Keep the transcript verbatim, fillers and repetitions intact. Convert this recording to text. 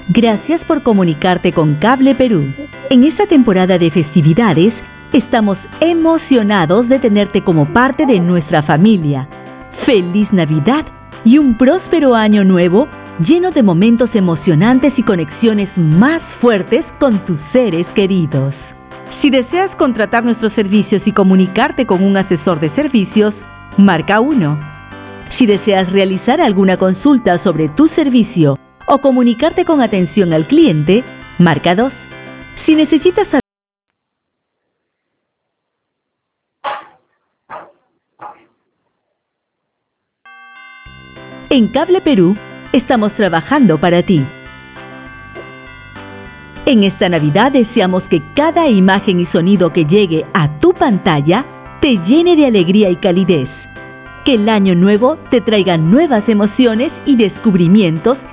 Gracias por comunicarte con Cable Perú. En esta temporada de festividades, estamos emocionados de tenerte como parte de nuestra familia. ¡Feliz Navidad y un próspero año nuevo lleno de momentos emocionantes y conexiones más fuertes con tus seres queridos! Si deseas contratar nuestros servicios y comunicarte con un asesor de servicios, marca uno. Si deseas realizar alguna consulta sobre tu servicio o comunicarte con atención al cliente, marca dos. Si necesitas saber... En Cable Perú, estamos trabajando para ti. En esta Navidad deseamos que cada imagen y sonido que llegue a tu pantalla te llene de alegría y calidez. Que el año nuevo te traiga nuevas emociones y descubrimientos